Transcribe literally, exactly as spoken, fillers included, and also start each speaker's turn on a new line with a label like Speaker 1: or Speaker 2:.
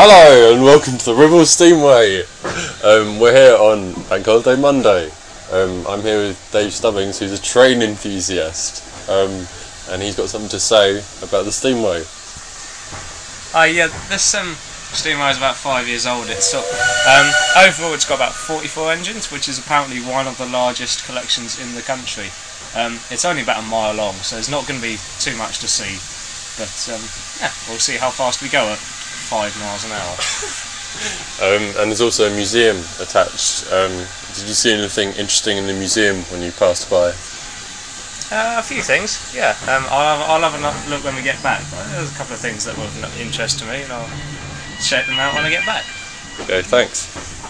Speaker 1: Hello and welcome to the Ribble Steamway. Um, we're here on Bank Holiday Monday. Um, I'm here with Dave Stubbings, who's a train enthusiast, um, and he's got something to say about the Steamway.
Speaker 2: Uh, yeah, this um, Steamway is about five years old. It's sort um, overall it's got about forty-four engines, which is apparently one of the largest collections in the country. Um, it's only about a mile long, so there's not going to be too much to see. But um, yeah, we'll see how fast we go at five miles an hour.
Speaker 1: Um, and there's also a museum attached. Um, did you see anything interesting in the museum when you passed by?
Speaker 2: Uh, a few things, yeah. Um, I'll, have, I'll have a look when we get back. There's a couple of things that were of interest to me, and I'll check them out when I get back.
Speaker 1: Okay, thanks.